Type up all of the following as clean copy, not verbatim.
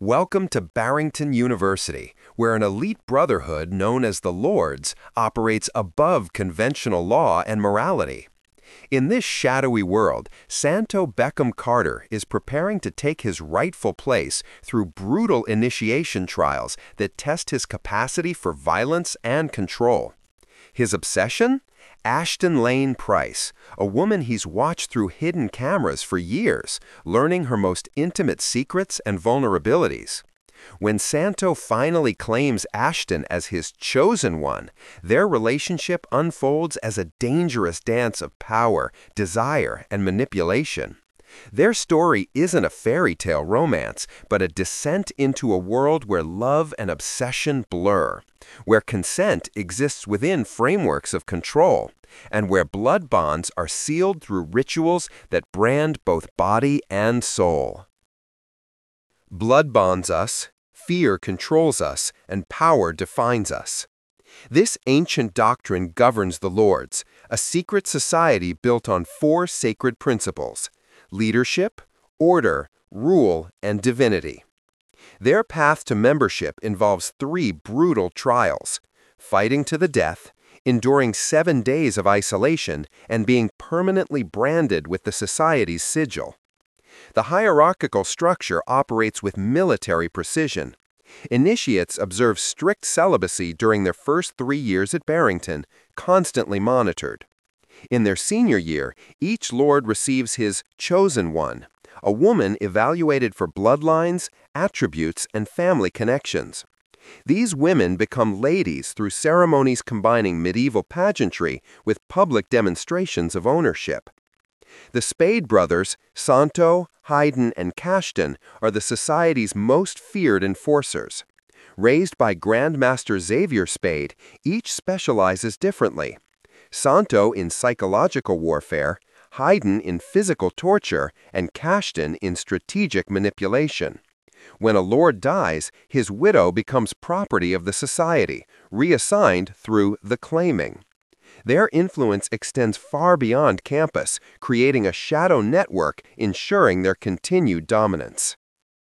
Welcome to Barrington University, where an elite brotherhood known as the Lords operates above conventional law and morality. In this shadowy world, Santo Beckham Carter is preparing to take his rightful place through brutal initiation trials that test his capacity for violence and control. His obsession? Ashton Lane Price, a woman he's watched through hidden cameras for years, learning her most intimate secrets and vulnerabilities. When Santo finally claims Ashton as his chosen one, their relationship unfolds as a dangerous dance of power, desire, and manipulation. Their story isn't a fairy tale romance, but a descent into a world where love and obsession blur, where consent exists within frameworks of control, and where blood bonds are sealed through rituals that brand both body and soul. Blood bonds us, fear controls us, and power defines us. This ancient doctrine governs the Lords, a secret society built on four sacred principles: leadership, order, rule, and divinity. Their path to membership involves three brutal trials: fighting to the death, enduring 7 days of isolation, and being permanently branded with the society's sigil. The hierarchical structure operates with military precision. Initiates observe strict celibacy during their first 3 years at Barrington, constantly monitored. In their senior year, each Lord receives his chosen one, a woman evaluated for bloodlines, attributes, and family connections. These women become ladies through ceremonies combining medieval pageantry with public demonstrations of ownership. The Spade brothers, Santo, Haydn, and Cashton, are the society's most feared enforcers. Raised by Grandmaster Xavier Spade, each specializes differently. Santo in psychological warfare, Haydn in physical torture, and Cashton in strategic manipulation. When a lord dies, his widow becomes property of the society, reassigned through the claiming. Their influence extends far beyond campus, creating a shadow network ensuring their continued dominance.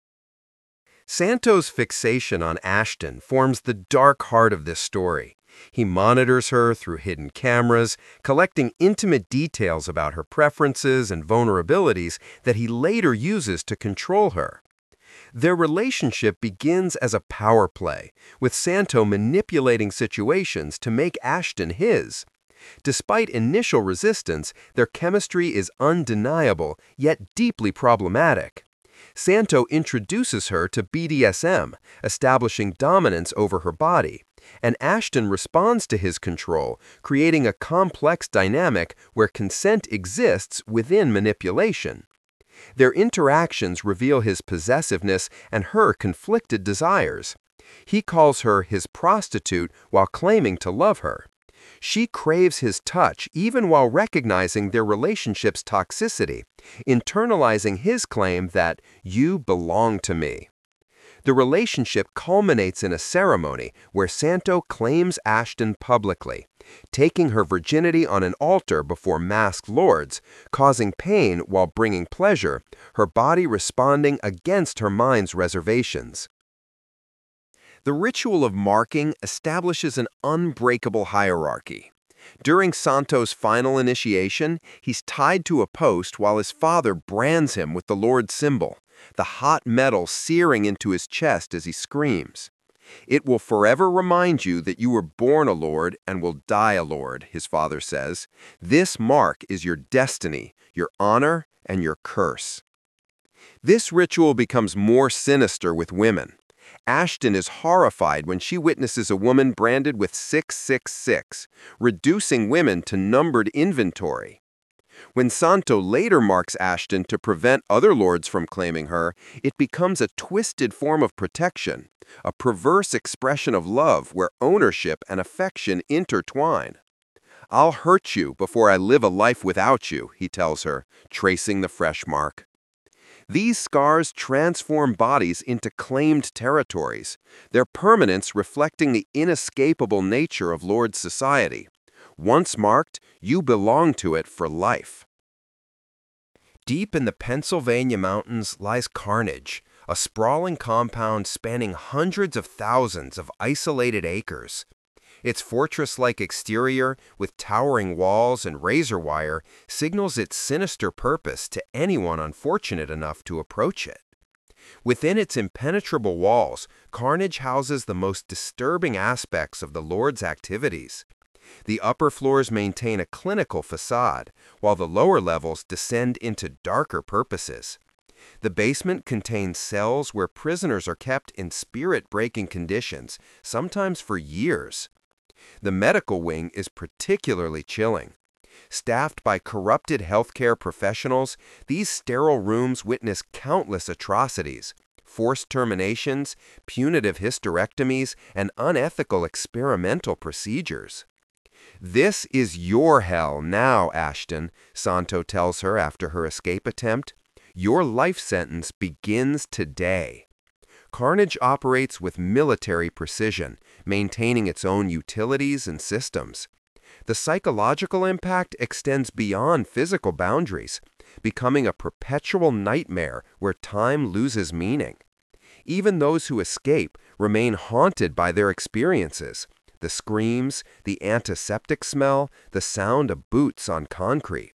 Santo's fixation on Ashton forms the dark heart of this story. He monitors her through hidden cameras, collecting intimate details about her preferences and vulnerabilities that he later uses to control her. Their relationship begins as a power play, with Santo manipulating situations to make Ashton his. Despite initial resistance, their chemistry is undeniable, yet deeply problematic. Santo introduces her to BDSM, establishing dominance over her body, and Ashton responds to his control, creating a complex dynamic where consent exists within manipulation. Their interactions reveal his possessiveness and her conflicted desires. He calls her his prostitute while claiming to love her. She craves his touch even while recognizing their relationship's toxicity, internalizing his claim that "you belong to me." The relationship culminates in a ceremony where Santo claims Ashton publicly, taking her virginity on an altar before masked lords, causing pain while bringing pleasure, her body responding against her mind's reservations. The ritual of marking establishes an unbreakable hierarchy. During Santo's final initiation, he's tied to a post while his father brands him with the Lord's symbol, the hot metal searing into his chest as he screams. "It will forever remind you that you were born a lord and will die a lord," his father says. "This mark is your destiny, your honor, and your curse." This ritual becomes more sinister with women. Ashton is horrified when she witnesses a woman branded with 666, reducing women to numbered inventory. When Santo later marks Ashton to prevent other lords from claiming her, it becomes a twisted form of protection, a perverse expression of love where ownership and affection intertwine. "I'll hurt you before I live a life without you," he tells her, tracing the fresh mark. These scars transform bodies into claimed territories, their permanence reflecting the inescapable nature of Lord society. Once marked, you belong to it for life. Deep in the Pennsylvania mountains lies carnage, a sprawling compound spanning hundreds of thousands of isolated acres. Its fortress-like exterior, with towering walls and razor wire, signals its sinister purpose to anyone unfortunate enough to approach it. Within its impenetrable walls, Carnage houses the most disturbing aspects of the Lord's activities. The upper floors maintain a clinical facade, while the lower levels descend into darker purposes. The basement contains cells where prisoners are kept in spirit-breaking conditions, sometimes for years. The medical wing is particularly chilling. Staffed by corrupted healthcare professionals, these sterile rooms witness countless atrocities, forced terminations, punitive hysterectomies, and unethical experimental procedures. "This is your hell now, Ashton," Santo tells her after her escape attempt. "Your life sentence begins today." Carnage operates with military precision, maintaining its own utilities and systems. The psychological impact extends beyond physical boundaries, becoming a perpetual nightmare where time loses meaning. Even those who escape remain haunted by their experiences: the screams, the antiseptic smell, the sound of boots on concrete.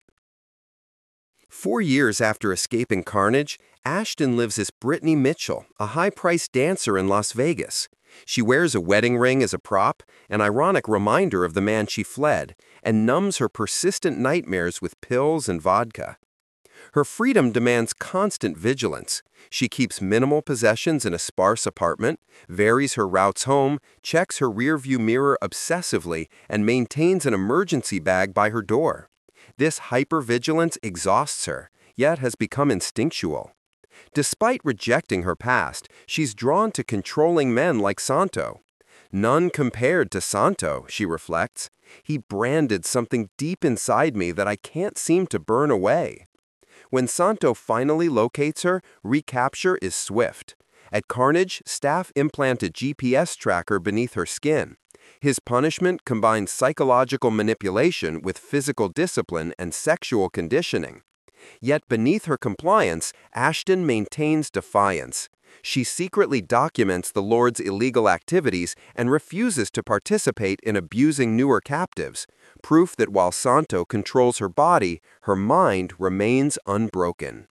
4 years after escaping Carnage, Ashton lives as Brittany Mitchell, a high-priced dancer in Las Vegas. She wears a wedding ring as a prop, an ironic reminder of the man she fled, and numbs her persistent nightmares with pills and vodka. Her freedom demands constant vigilance. She keeps minimal possessions in a sparse apartment, varies her routes home, checks her rearview mirror obsessively, and maintains an emergency bag by her door. This hypervigilance exhausts her, yet has become instinctual. Despite rejecting her past, she's drawn to controlling men like Santo. "None compared to Santo," she reflects. "He branded something deep inside me that I can't seem to burn away." When Santo finally locates her, recapture is swift. At Carnage, staff implant a GPS tracker beneath her skin. His punishment combines psychological manipulation with physical discipline and sexual conditioning. Yet beneath her compliance, Ashton maintains defiance. She secretly documents the Lord's illegal activities and refuses to participate in abusing newer captives, proof that while Santo controls her body, her mind remains unbroken.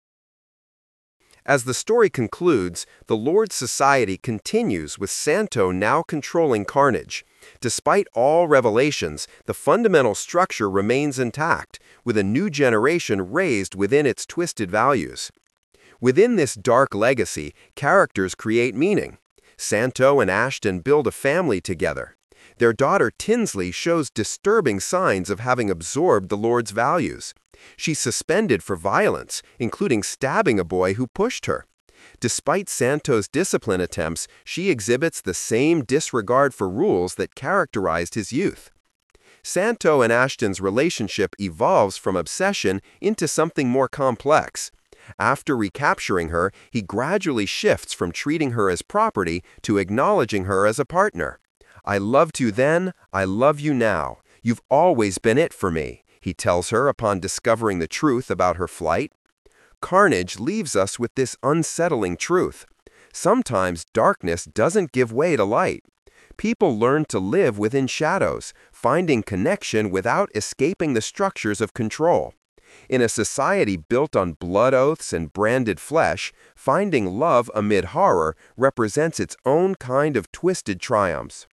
As the story concludes, the Lord's society continues with Santo now controlling Carnage. Despite all revelations, the fundamental structure remains intact, with a new generation raised within its twisted values. Within this dark legacy, characters create meaning. Santo and Ashton build a family together. Their daughter Tinsley shows disturbing signs of having absorbed the Lord's values. She's suspended for violence, including stabbing a boy who pushed her. Despite Santo's discipline attempts, she exhibits the same disregard for rules that characterized his youth. Santo and Ashton's relationship evolves from obsession into something more complex. After recapturing her, he gradually shifts from treating her as property to acknowledging her as a partner. "I loved you then, I love you now. You've always been it for me," he tells her upon discovering the truth about her flight. Carnage leaves us with this unsettling truth. Sometimes darkness doesn't give way to light. People learn to live within shadows, finding connection without escaping the structures of control. In a society built on blood oaths and branded flesh, finding love amid horror represents its own kind of twisted triumphs.